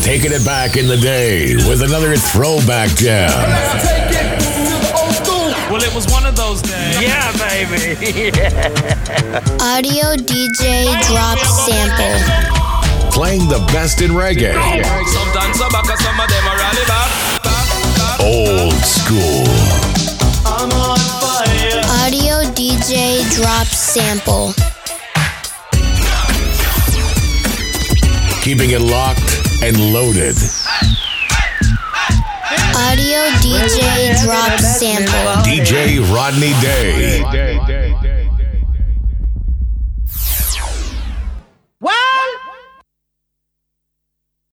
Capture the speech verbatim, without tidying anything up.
Taking it back in the day with another throwback jam. Well, it was one of those days. Yeah, baby. Yeah. Audio D J drop sample. Playing the best in reggae. Sometimes some back, some of them are rally back. Old school. I'm on fire. Audio D J drop sample. Keeping it locked and loaded. Audio D J drop sample. D J Rodney Day.